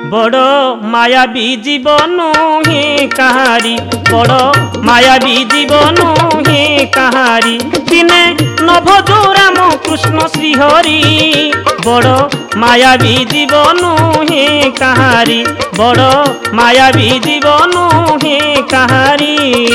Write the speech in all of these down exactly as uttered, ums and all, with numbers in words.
बड़ मायावी जीवन हे कहारी बड़ मायावी जीवन हे कहारी दिने नभजो राम कृष्ण श्रीहरि बड़ मायावी जीवन हे कहारी बड़ मायावी जीवन हे कहारी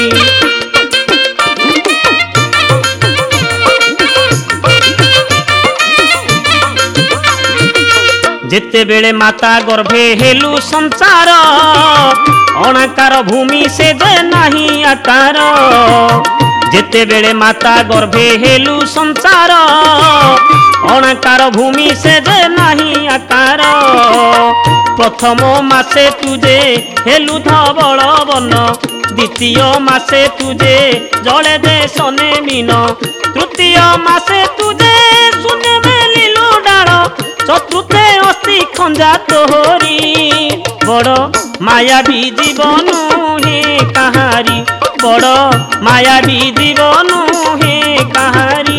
जेते बेले माता गर्भे हेलु संसार अणाकार भूमि से दे नहीं आकार जेते बेले माता गर्भे हेलु संसार अणाकार भूमि से दे नहीं आकार प्रथम मासे तुझे हेलु धवल वन द्वितीय मासे तुझे जले दे सने मीन तृतीय मासे तुझे सुने मेलिलु डाल चतुर्थे अस्थि खंजा तोहरी बड़ मायावी जीवन हे कहारी बड़ मायावी जीवन हे कहारी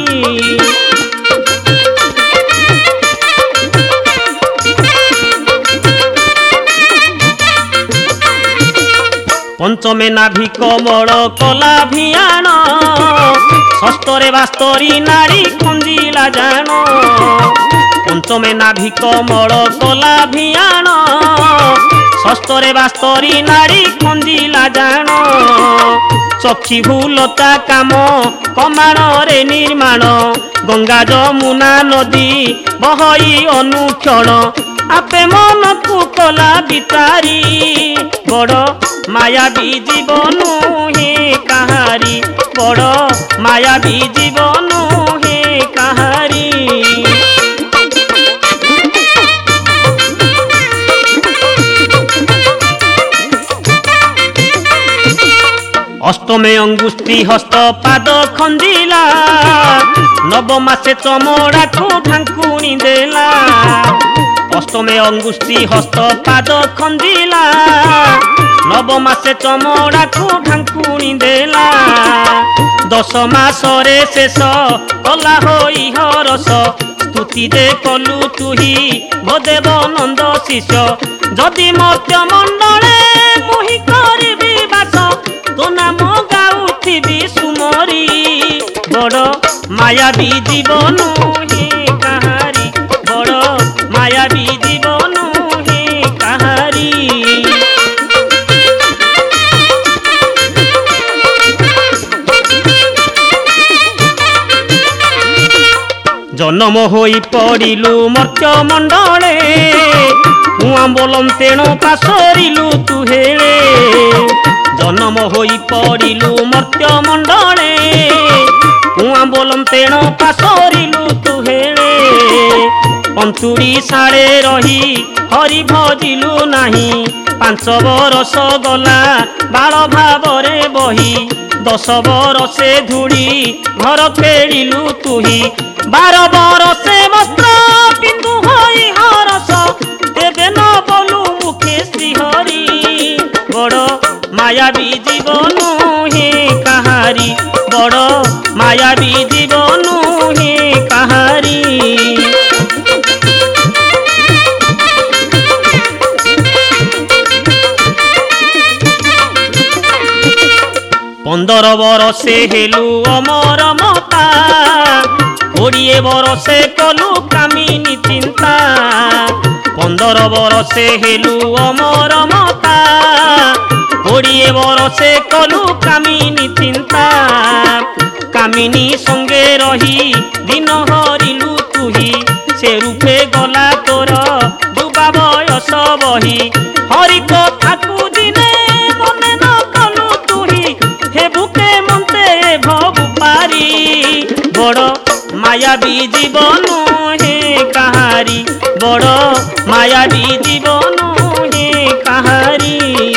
पंचमे नाभि कमल कला भियान षष्ठरे बास्तरी नारी खंजिला जान पंचमे नाभि कमल कला भियान षष्ठरे बास्तरी नारी खंजिला जान चक्षी भूलता काम कमाण रे निर्माण गंगा जमुना नदी बहई अनुक्षण आपे मन को कला बिचारी बड़ मायावी जीवन हे कहारी बड़ मायावी जीवन हे कहारी अष्टमे अंगुष्ठी हस्त पाद खंजिला नवमासे चमड़ा को ढांकुणी देला अष्टमे अंगुष्ठी हस्त पाद खंजिला नवमासे चमड़ा को ढांकुणी देला दश मासरे शेष कला होई हरस स्तुति दे कलु तुही भदेव नंद शिष्य जदि मर्त्य मंडले मुहि करिबी बास तो नाम गाउथिबी सुमरी बड़ मायावी जीवन हे कहारी बड़ मायावी जीवन हे कहारी जन्म होई पड़िलु मर्त्य मंडले हुआ बोलम तेणु पासरिलु तु हेले जन्म होई पड़िलु मर्त्य मंडले हुआ बोलम तेणु पासरिलु तु हेले पंतुड़ी साड़े रही हरि भजिलु नहीं पांच बरस गला बाल भावरे बही दस बरसे धूड़ी घर खेलिलु तुही बार बरसे वस्त्र पिंधु होई हरस देवे न बोलु मुखे श्रीहरि बड़ मायावी जीवन हे कहारी बड़ मायावी जीवन हे कहारी पंदर बरसे हेलु अमर मता कोड़े बरसे कलु कामिनी चिंता पंदर बरसे हेलु अमर मता कोड़े बरसे कलु कामिनी चिंता कामिनी संगे रही दिन हरिलु तुही से रूपे गला तोर डुबा बयस बही हरि कथा को दिने मने न कलु तुही हे बुके मन्ते भगु पारी बड़ मायावी जीवन हे कहारी बड़ मायावी जीवन हे कहारी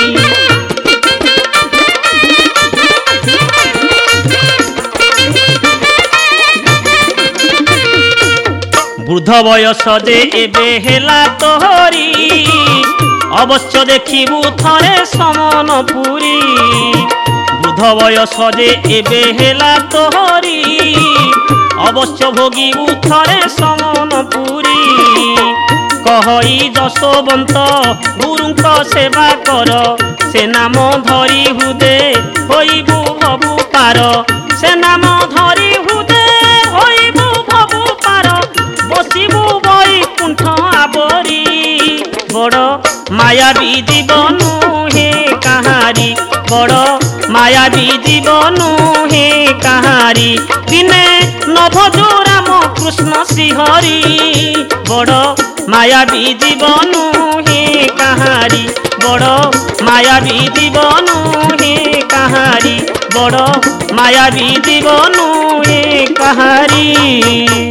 वृद्ध बयस जे एबे हेला तोहरी अवश्य देखिबु थरे समनपुरी वृद्ध बयस जे एबे हेला तोहरी अवश्य भोगिबु थरे समनपुरी कहई जशोबंत गुरुଙ୍କ सेवा कर से नाम धरी हृदे होइबु भबु पार से नाम धरी हृदे होइबु भबु पार बसिबु बैकुंठ आवरी बड़ मायावी जीवनु हे कहारी बड़ मायावी जीवनु हे कहारी दिने नभजो राम कृष्ण श्रीहरि बड़ मायावी जीवनु हे कहारी बड़ मायावी जीवनु हे कहारी बड़ मायावी जीवनु हे कहारी।